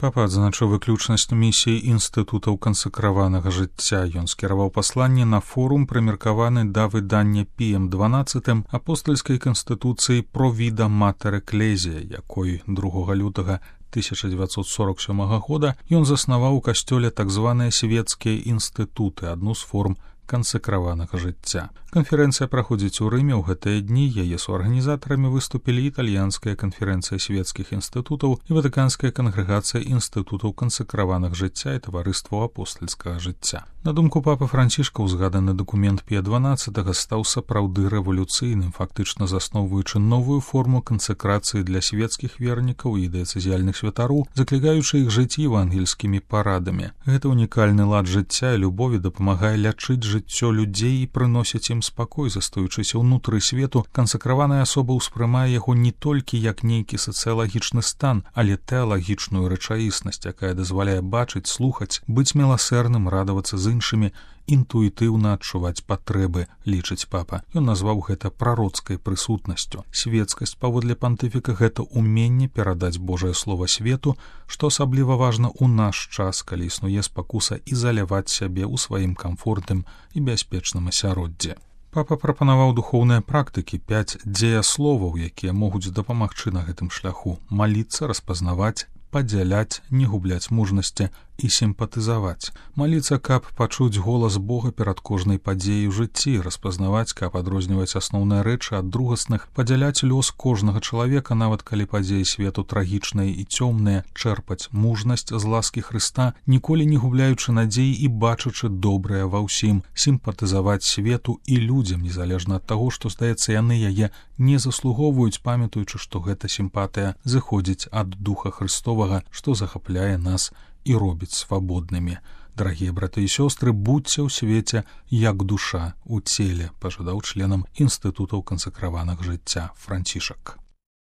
Папа адзначыў выключнасць місіі інстытутаў кансакраванага жыцця. Ён скіраваў пасланне на форум, прымеркаваны да выдання Піем XII апостальскай канстытуцыі «Про віда матер Екклезія», якой 2 лютага 1947 года ён заснаваў у касцёле так званыя свецкія інстытуты, адну з форм кансакраванага жыцця. Канферэнцыя праходзіць у Рыме. У гэтыя дні яе суарганізатарамі выступілі італьянская канферэнцыя свецкіх інстытутаў і ватыканская кангрэгацыя інстытутаў кансакраваных жыцця і таварыстваў апостальскага жыцця. На думку папы Францішка, узгаданы дакумент Пія XII стаў сапраўды рэвалюцыйным, фактычна засноўваючы новую форму кансакрацыі для свецкіх вернікаў і дыяцэзіяльных святароў, заклікаючы іх жыць евангельскімі парадамі. Гэта унікальны лад жыцця і любові дапамагае лячыць жыццё людзей і прыносіць ім спакой, застаючыся ўнутры свету. Кансакраваная асоба ўспрымае яго не толькі як нейкі сацыялагічны стан, але тэалагічную рэчаіснасць, якая дазваляе бачыць, слухаць, быць міласэрным, радавацца з іншымі, інтуітыўна адчуваць патрэбы, лічыць папа. Ён назваў гэта прароцкай прысутнасцю. Свецкасць, паводле пантыфіка, гэта уменне перадаць Божае Слова свету, што асабліва важна ў наш час, калі існуе спакуса ізаляваць сябе ў сваім камфортным і бяспечным асяроддзі. Папа прапанаваў духоўныя практыкі, 5 дзеясловаў, якія могуць дапамагчы на гэтым шляху: маліцца, распазнаваць, падзяляць, не губляць мужнасці і сімпатызаваць. Маліцца, каб пачуць голас Бога перад кожнай падзеяй у жыцці, распазнаваць, каб адрозніваць асноўныя рэчы ад другасных, падзяляць лёс кожнага чалавека, нават калі падзеі свету трагічныя і цёмныя, чэрпаць мужнасць з ласкі Хрыста, ніколі не губляючы надзеі і бачачы добрае ва ўсім, сімпатызаваць свету і людзям, незалежна ад таго, што, здаецца, яны яе не заслугоўваюць, памятаючы, што гэта сімпатыя зыходзіць ад Духа Хрыстовага, што захапляе нас і робіць свабоднымі. Дарагія браты і сёстры, будьце ў свеце, як душа ў целе, пажадаў членам інстытутаў кансакраванага жыцця Францішак.